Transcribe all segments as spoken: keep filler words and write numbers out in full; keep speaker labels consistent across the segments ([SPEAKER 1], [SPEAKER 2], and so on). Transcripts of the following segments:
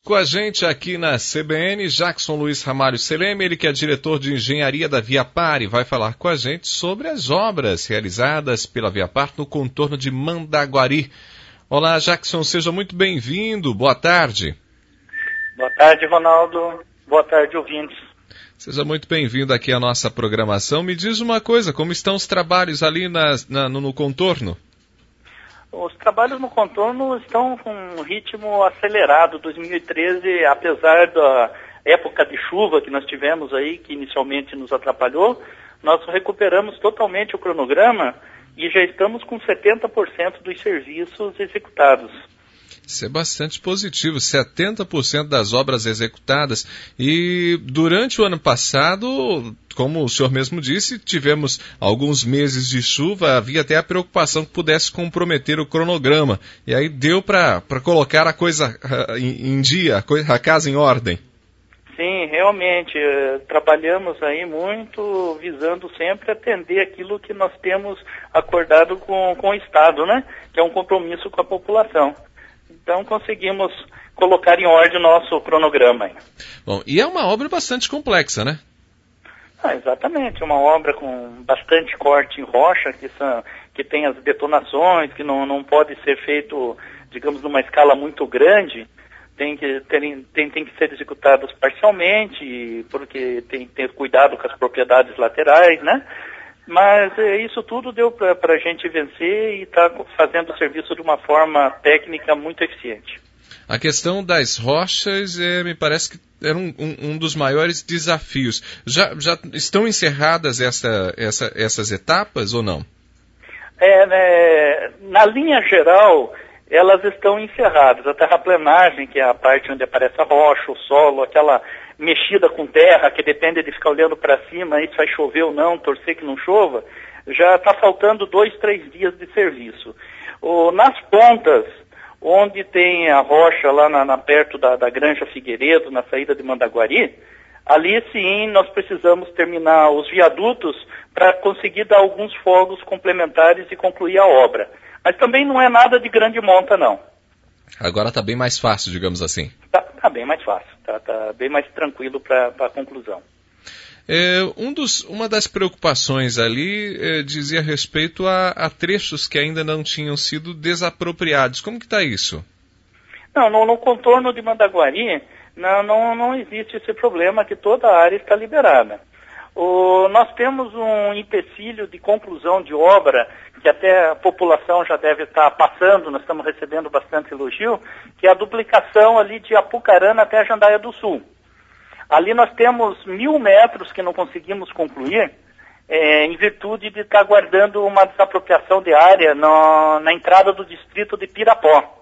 [SPEAKER 1] Com a gente aqui na C B N, Jackson Luiz Ramalho Seleme, ele que é diretor de engenharia da Viapar e vai falar com a gente sobre as obras realizadas pela Viapar no contorno de Mandaguari. Olá, Jackson, seja muito bem-vindo, boa tarde.
[SPEAKER 2] Boa tarde, Ronaldo, boa tarde, ouvintes.
[SPEAKER 1] Seja muito bem-vindo aqui à nossa programação. Me diz uma coisa, como estão os trabalhos ali na, na, no, no contorno?
[SPEAKER 2] Os trabalhos no contorno estão com um ritmo acelerado. dois mil e treze, apesar da época de chuva que nós tivemos aí, que inicialmente nos atrapalhou, nós recuperamos totalmente o cronograma e já estamos com setenta por cento dos serviços executados.
[SPEAKER 1] Isso é bastante positivo, setenta por cento das obras executadas. E durante o ano passado, como o senhor mesmo disse, tivemos alguns meses de chuva, havia até a preocupação que pudesse comprometer o cronograma. E aí deu para colocar a coisa uh, em, em dia, a, coisa, a casa em ordem.
[SPEAKER 2] Sim, realmente, uh, trabalhamos aí muito visando sempre atender aquilo que nós temos acordado com, com o Estado, né? Que é um compromisso com a população. Então conseguimos colocar em ordem o nosso cronograma.
[SPEAKER 1] Bom, e é uma obra bastante complexa, né?
[SPEAKER 2] Ah, exatamente, uma obra com bastante corte em rocha, que, são, que tem as detonações, que não, não pode ser feito, digamos, numa escala muito grande, tem que, tem, tem, tem que ser executados parcialmente, porque tem que ter cuidado com as propriedades laterais, né? Mas é, isso tudo deu para a gente vencer e está fazendo o serviço de uma forma técnica muito eficiente.
[SPEAKER 1] A questão das rochas é, me parece que era um, um, um dos maiores desafios. Já, já estão encerradas essa, essa, essas etapas ou não?
[SPEAKER 2] É, né, na linha geral, elas estão encerradas. A terraplenagem, que é a parte onde aparece a rocha, o solo, aquela mexida com terra, que depende de ficar olhando para cima, aí se vai chover ou não, torcer que não chova, já está faltando dois, três dias de serviço. O, nas pontas, onde tem a rocha lá na, na perto da, da Granja Figueiredo, na saída de Mandaguari, ali sim nós precisamos terminar os viadutos para conseguir dar alguns fogos complementares e concluir a obra. Mas também não é nada de grande monta, não.
[SPEAKER 1] Agora está bem mais fácil, digamos assim.
[SPEAKER 2] Está tá bem mais fácil, está tá bem mais tranquilo para a conclusão.
[SPEAKER 1] É, um dos, uma das preocupações ali é, dizia respeito a, a trechos que ainda não tinham sido desapropriados. Como que está isso?
[SPEAKER 2] Não, no, no contorno de Mandaguari não, não, não existe esse problema, que toda a área está liberada. O, nós temos um empecilho de conclusão de obra, que até a população já deve estar passando, nós estamos recebendo bastante elogio, que é a duplicação ali de Apucarana até a Jandaia do Sul. Ali nós temos mil metros que não conseguimos concluir, é, em virtude de estar guardando uma desapropriação de área no, na entrada do distrito de Pirapó.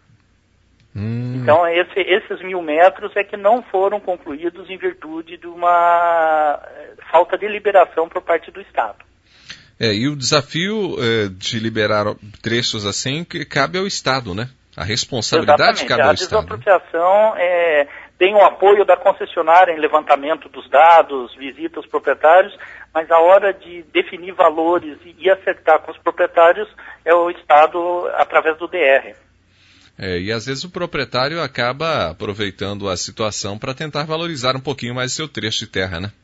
[SPEAKER 2] Hum. Então esse, esses mil metros é que não foram concluídos em virtude de uma falta de liberação por parte do Estado.
[SPEAKER 1] É, e o desafio é, de liberar trechos assim que cabe ao Estado, né? A responsabilidade
[SPEAKER 2] Exatamente.
[SPEAKER 1] cabe ao Estado.
[SPEAKER 2] A desapropriação é, tem o apoio da concessionária em levantamento dos dados, visita aos proprietários, mas a hora de definir valores e acertar com os proprietários é o Estado através do D R.
[SPEAKER 1] É, e às vezes o proprietário acaba aproveitando a situação para tentar valorizar um pouquinho mais seu trecho de terra, né?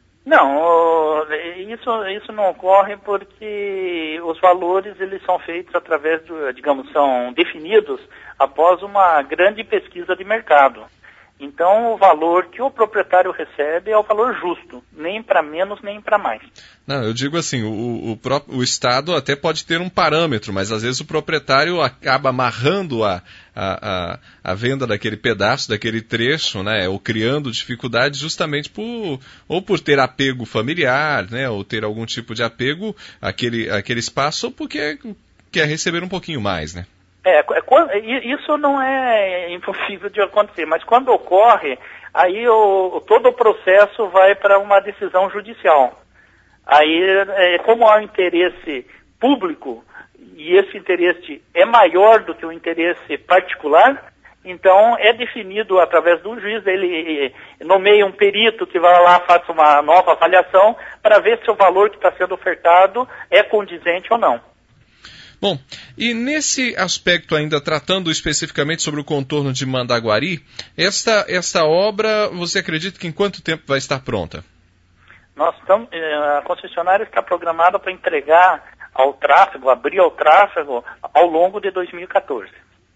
[SPEAKER 2] Não, isso, isso não ocorre porque os valores eles são feitos através, do, digamos, são definidos após uma grande pesquisa de mercado. Então, o valor que o proprietário recebe é o valor justo, nem para menos, nem para mais. Não,
[SPEAKER 1] eu digo assim, o, o, próprio, o Estado até pode ter um parâmetro, mas às vezes o proprietário acaba amarrando a, a, a, a venda daquele pedaço, daquele trecho, né, ou criando dificuldades justamente por, ou por ter apego familiar, né, ou ter algum tipo de apego àquele, àquele espaço, ou porque quer receber um pouquinho mais, né?
[SPEAKER 2] É, isso não é impossível de acontecer, mas quando ocorre, aí o, todo o processo vai para uma decisão judicial. Aí, é, como há um interesse público, e esse interesse é maior do que o interesse particular, então é definido através do juiz, ele nomeia um perito que vai lá, faça uma nova avaliação, para ver se o valor que está sendo ofertado é condizente ou não.
[SPEAKER 1] Bom, e nesse aspecto ainda, tratando especificamente sobre o contorno de Mandaguari, esta, esta obra, você acredita que em quanto tempo vai estar pronta?
[SPEAKER 2] Nós estamos, a concessionária está programada para entregar ao tráfego, abrir ao tráfego, ao longo de dois mil e quatorze.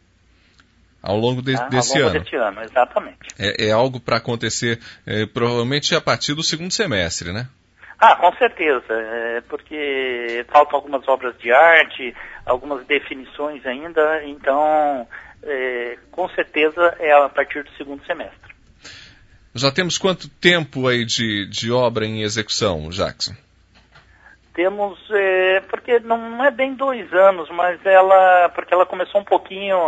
[SPEAKER 1] Ao longo de,
[SPEAKER 2] tá?
[SPEAKER 1] desse
[SPEAKER 2] ao longo
[SPEAKER 1] ano?
[SPEAKER 2] deste ano, exatamente.
[SPEAKER 1] É, é algo para acontecer é, provavelmente a partir do segundo semestre, né?
[SPEAKER 2] Ah, com certeza, é, porque faltam algumas obras de arte, algumas definições ainda, então, é, com certeza é a partir do segundo semestre.
[SPEAKER 1] Já temos quanto tempo aí de, de obra em execução, Jackson?
[SPEAKER 2] Temos, é, porque não é bem dois anos, mas ela, porque ela começou um pouquinho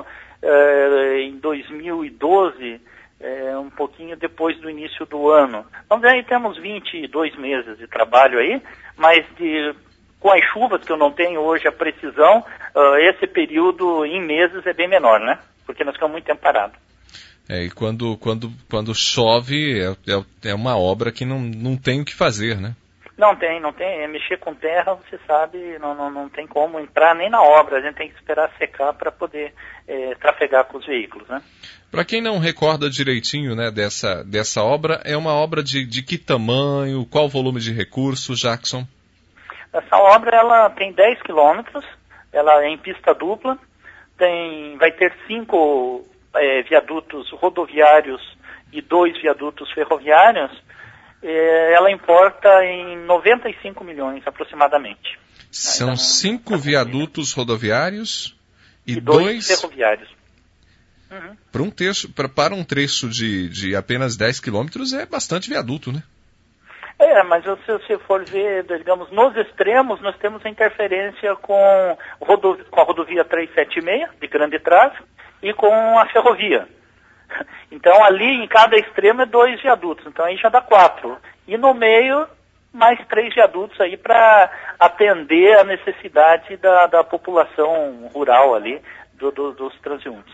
[SPEAKER 2] é, em dois mil e doze, é, um pouquinho depois do início do ano. Então aí temos vinte e dois meses de trabalho aí, mas de, com as chuvas que eu não tenho hoje a precisão, uh, esse período em meses é bem menor, né? Porque nós ficamos muito tempo parados.
[SPEAKER 1] É, e quando, quando, quando chove é, é, é uma obra que não, não tem o que fazer, né?
[SPEAKER 2] Não tem, não tem. É mexer com terra, você sabe, não, não, não tem como entrar nem na obra. A gente tem que esperar secar para poder é, trafegar com os veículos, né?
[SPEAKER 1] Para quem não recorda direitinho, né, dessa, dessa obra, é uma obra de, de que tamanho, qual volume de recursos, Jackson?
[SPEAKER 2] Essa obra ela tem dez quilômetros, ela é em pista dupla, tem, vai ter cinco é, viadutos rodoviários e dois viadutos ferroviários. Ela importa em noventa e cinco milhões aproximadamente.
[SPEAKER 1] São
[SPEAKER 2] então,
[SPEAKER 1] cinco é viadutos rodoviários e,
[SPEAKER 2] e dois,
[SPEAKER 1] dois
[SPEAKER 2] ferroviários. Uhum.
[SPEAKER 1] Para um trecho, pra, para um trecho de, de apenas dez quilômetros é bastante viaduto, né?
[SPEAKER 2] É, mas se você for ver, digamos, nos extremos, nós temos a interferência com, rodo, com a rodovia trezentos e setenta e seis, de grande tráfego, e com a ferrovia. Então, ali, em cada extremo, é dois viadutos. Então, aí já dá quatro. E no meio, mais três viadutos aí para atender a necessidade da, da população rural ali, do, do, dos transeuntes.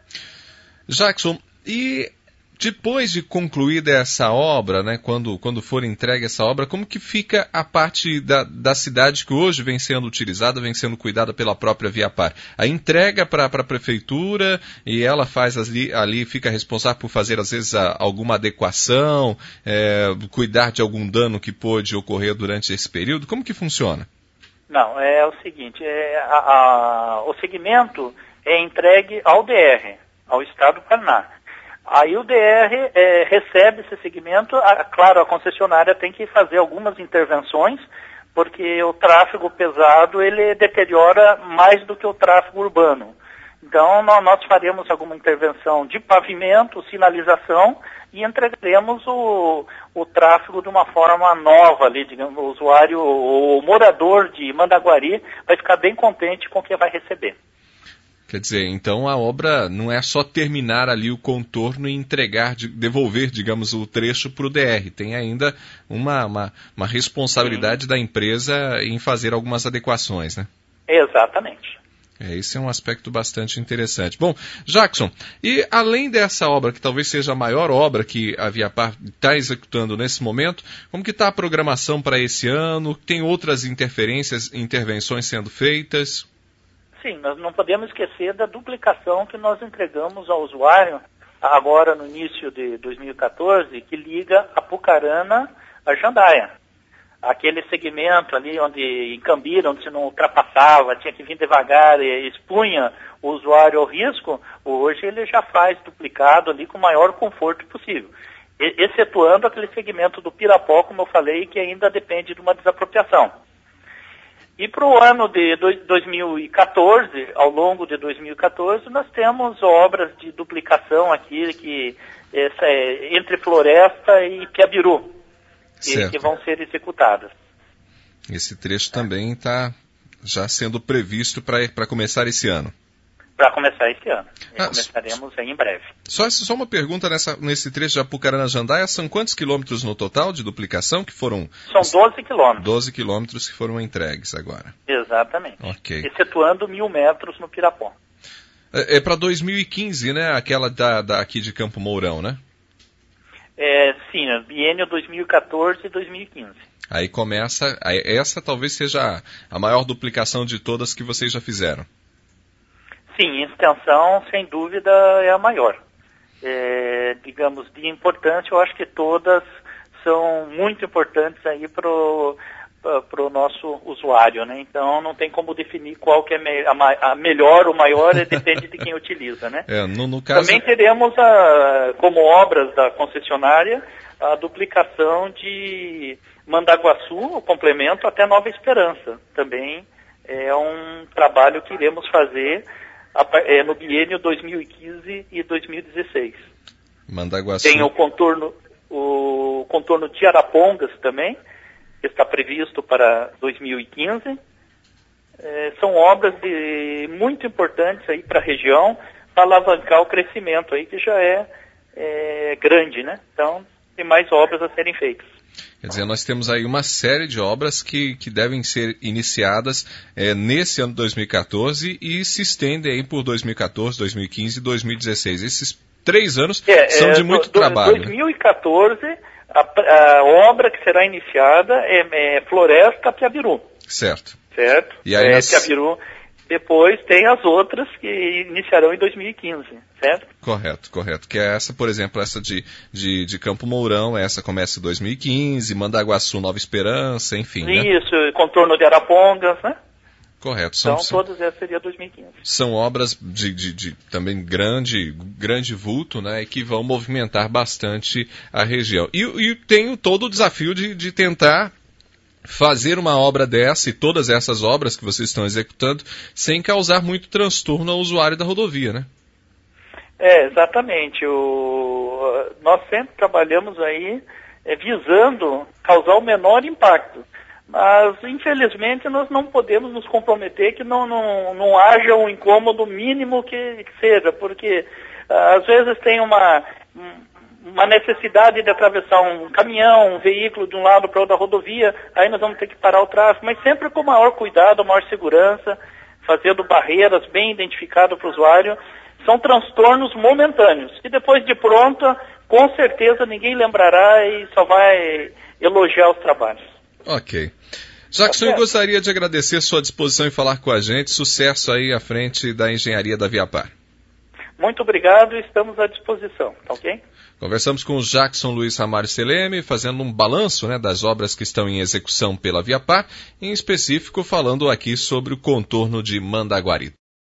[SPEAKER 1] Jackson, e depois de concluída essa obra, né, quando, quando for entregue essa obra, como que fica a parte da, da cidade que hoje vem sendo utilizada, vem sendo cuidada pela própria Viapar? A entrega para a prefeitura e ela faz ali, ali, fica responsável por fazer às vezes a, alguma adequação, é, cuidar de algum dano que pôde ocorrer durante esse período? Como que funciona?
[SPEAKER 2] Não, é o seguinte, é, a, a, o segmento é entregue ao D R, ao Estado do Paraná. Aí o D R é, recebe esse segmento, a, claro, a concessionária tem que fazer algumas intervenções, porque o tráfego pesado ele deteriora mais do que o tráfego urbano. Então nós, nós faremos alguma intervenção de pavimento, sinalização e entregaremos o, o tráfego de uma forma nova ali, digamos, o usuário, o, o morador de Mandaguari vai ficar bem contente com o que vai receber.
[SPEAKER 1] Quer dizer, então a obra não é só terminar ali o contorno e entregar, devolver, digamos, o trecho para o D R. Tem ainda uma, uma, uma responsabilidade Sim. da empresa em fazer algumas adequações, né?
[SPEAKER 2] Exatamente.
[SPEAKER 1] É, esse é um aspecto bastante interessante. Bom, Jackson, e além dessa obra, que talvez seja a maior obra que a Viapar está executando nesse momento, como que está a programação para esse ano? Tem outras interferências, intervenções sendo feitas?
[SPEAKER 2] Sim, nós não podemos esquecer da duplicação que nós entregamos ao usuário agora no início de dois mil e quatorze, que liga Apucarana a Jandaia. Aquele segmento ali onde em Cambira, onde se não ultrapassava, tinha que vir devagar e expunha o usuário ao risco, hoje ele já faz duplicado ali com o maior conforto possível. E, excetuando aquele segmento do Pirapó, como eu falei, que ainda depende de uma desapropriação. E para o ano de dois mil e quatorze, ao longo de dois mil e quatorze, nós temos obras de duplicação aqui que, essa é, entre Floresta e Piabiru, que, que vão ser executadas.
[SPEAKER 1] Esse trecho também está já sendo previsto para começar esse ano. Para
[SPEAKER 2] começar esse ano. Ah, começaremos aí em breve.
[SPEAKER 1] Só, só uma pergunta nessa, nesse trecho de Apucarana-Jandaia, são quantos quilômetros no total de duplicação que foram...
[SPEAKER 2] São doze quilômetros.
[SPEAKER 1] doze quilômetros que foram entregues agora.
[SPEAKER 2] Exatamente.
[SPEAKER 1] Ok.
[SPEAKER 2] Excetuando mil metros no Pirapó.
[SPEAKER 1] É, é para dois mil e quinze, né? Aquela da, da, aqui de Campo Mourão, né?
[SPEAKER 2] É, sim, biênio dois mil e quatorze e dois mil e quinze.
[SPEAKER 1] Aí começa, aí essa talvez seja a maior duplicação de todas que vocês já fizeram.
[SPEAKER 2] Sim, extensão, sem dúvida, é a maior. É, digamos, de importância, eu acho que todas são muito importantes aí para o nosso usuário, né? Então, não tem como definir qual que é a, a melhor ou maior, depende de quem utiliza, né?
[SPEAKER 1] É, no, no caso...
[SPEAKER 2] Também teremos, a, como obras da concessionária, a duplicação de Mandaguaçu, o complemento, até Nova Esperança. Também é um trabalho que iremos fazer é, no biênio dois mil e quinze e dois mil e dezesseis.
[SPEAKER 1] Mandaguaçu.
[SPEAKER 2] Tem o contorno, o contorno de Arapongas também, que está previsto para dois mil e quinze. É, são obras de, muito importantes aí para a região, para alavancar o crescimento aí, que já é, é grande, né? Então, tem mais obras a serem feitas.
[SPEAKER 1] Quer dizer, nós temos aí uma série de obras que, que devem ser iniciadas é, nesse ano de dois mil e quatorze e se estendem aí por dois mil e quatorze, dois mil e quinze e dois mil e dezesseis. Esses três anos
[SPEAKER 2] é,
[SPEAKER 1] são
[SPEAKER 2] é,
[SPEAKER 1] de muito
[SPEAKER 2] do,
[SPEAKER 1] trabalho.
[SPEAKER 2] dois mil e quatorze, a, a obra que será iniciada é, é Floresta Piabiru.
[SPEAKER 1] Certo.
[SPEAKER 2] Certo?
[SPEAKER 1] E aí
[SPEAKER 2] é,
[SPEAKER 1] nas...
[SPEAKER 2] Piabiru. Depois tem as outras que iniciarão em dois mil e quinze, certo?
[SPEAKER 1] Correto, correto. Que é essa, por exemplo, essa de, de, de Campo Mourão, essa começa em dois mil e quinze, Mandaguaçu, Nova Esperança, enfim,
[SPEAKER 2] Isso, né? Contorno de Arapongas, né?
[SPEAKER 1] Correto. São,
[SPEAKER 2] então,
[SPEAKER 1] são,
[SPEAKER 2] todas essas seria dois mil e quinze.
[SPEAKER 1] São obras de, de, de também grande, grande vulto, né? E que vão movimentar bastante a região. E, e tem todo o desafio de, de tentar fazer uma obra dessa e todas essas obras que vocês estão executando sem causar muito transtorno ao usuário da rodovia, né?
[SPEAKER 2] É, exatamente. O, nós sempre trabalhamos aí é, visando causar o menor impacto. Mas, infelizmente, nós não podemos nos comprometer que não, não, não haja um incômodo mínimo que, que seja, porque às vezes tem uma... uma necessidade de atravessar um caminhão, um veículo de um lado para outra rodovia, aí nós vamos ter que parar o tráfego, mas sempre com maior cuidado, maior segurança, fazendo barreiras bem identificadas para o usuário. São transtornos momentâneos, e depois de pronta, com certeza ninguém lembrará e só vai elogiar os trabalhos.
[SPEAKER 1] Ok. Jackson, eu gostaria de agradecer sua disposição em falar com a gente. Sucesso aí à frente da engenharia da Viapar.
[SPEAKER 2] Muito obrigado e estamos à disposição, tá ok?
[SPEAKER 1] Conversamos com o Jackson Luiz Ramalho Seleme, fazendo um balanço, né, das obras que estão em execução pela Viapar, em específico falando aqui sobre o contorno de Mandaguari.